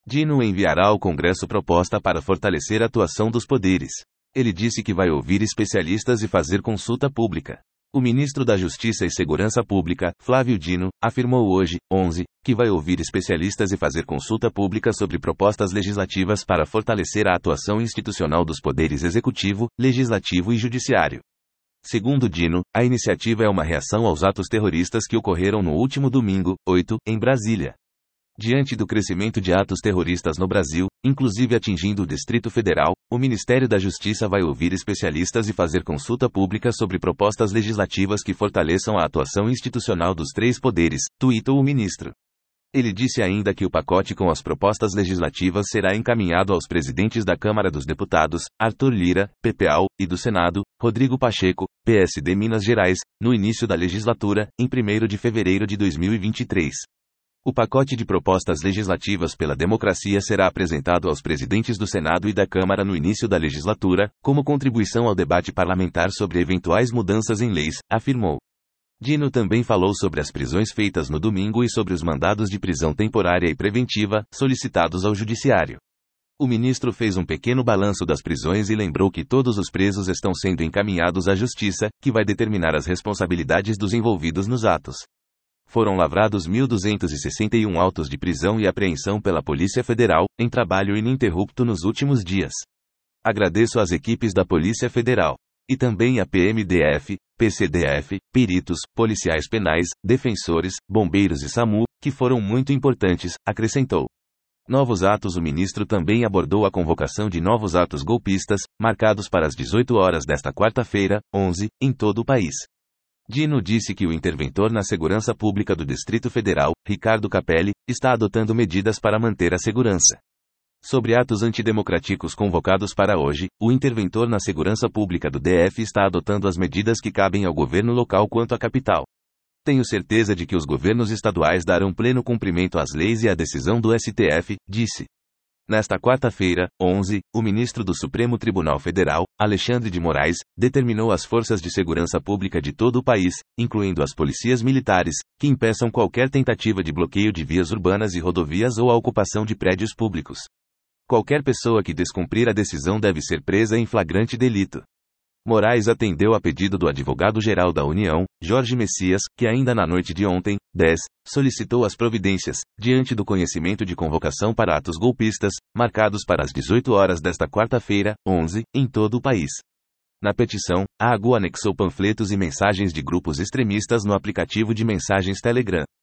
Dino enviará ao Congresso proposta para fortalecer a atuação dos poderes. Ele disse que vai ouvir especialistas e fazer consulta pública. O ministro da Justiça e Segurança Pública, Flávio Dino, afirmou hoje, 11, que vai ouvir especialistas e fazer consulta pública sobre propostas legislativas para fortalecer a atuação institucional dos poderes executivo, legislativo e judiciário. Segundo Dino, a iniciativa é uma reação aos atos terroristas que ocorreram no último domingo, 8, em Brasília. Diante do crescimento de atos terroristas no Brasil, inclusive atingindo o Distrito Federal, o Ministério da Justiça vai ouvir especialistas e fazer consulta pública sobre propostas legislativas que fortaleçam a atuação institucional dos três poderes, tuitou o ministro. Ele disse ainda que o pacote com as propostas legislativas será encaminhado aos presidentes da Câmara dos Deputados, Arthur Lira, PPAL, e do Senado, Rodrigo Pacheco, PSD Minas Gerais, no início da legislatura, em 1º de fevereiro de 2023. O pacote de propostas legislativas pela democracia será apresentado aos presidentes do Senado e da Câmara no início da legislatura, como contribuição ao debate parlamentar sobre eventuais mudanças em leis, afirmou. Dino também falou sobre as prisões feitas no domingo e sobre os mandados de prisão temporária e preventiva, solicitados ao Judiciário. O ministro fez um pequeno balanço das prisões e lembrou que todos os presos estão sendo encaminhados à Justiça, que vai determinar as responsabilidades dos envolvidos nos atos. Foram lavrados 1.261 autos de prisão e apreensão pela Polícia Federal, em trabalho ininterrupto nos últimos dias. Agradeço às equipes da Polícia Federal. E também a PMDF, PCDF, peritos, policiais penais, defensores, bombeiros e SAMU, que foram muito importantes, acrescentou. Novos atos. O ministro também abordou a convocação de novos atos golpistas, marcados para as 18 horas desta quarta-feira, 11, em todo o país. Dino disse que o interventor na segurança pública do Distrito Federal, Ricardo Capelli, está adotando medidas para manter a segurança. Sobre atos antidemocráticos convocados para hoje, o interventor na segurança pública do DF está adotando as medidas que cabem ao governo local quanto à capital. Tenho certeza de que os governos estaduais darão pleno cumprimento às leis e à decisão do STF, disse. Nesta quarta-feira, 11, o ministro do Supremo Tribunal Federal, Alexandre de Moraes, determinou às forças de segurança pública de todo o país, incluindo as polícias militares, que impeçam qualquer tentativa de bloqueio de vias urbanas e rodovias ou a ocupação de prédios públicos. Qualquer pessoa que descumprir a decisão deve ser presa em flagrante delito. Moraes atendeu a pedido do advogado-geral da União, Jorge Messias, que ainda na noite de ontem, 10, solicitou as providências, diante do conhecimento de convocação para atos golpistas, marcados para as 18 horas desta quarta-feira, 11, em todo o país. Na petição, a AGU anexou panfletos e mensagens de grupos extremistas no aplicativo de mensagens Telegram.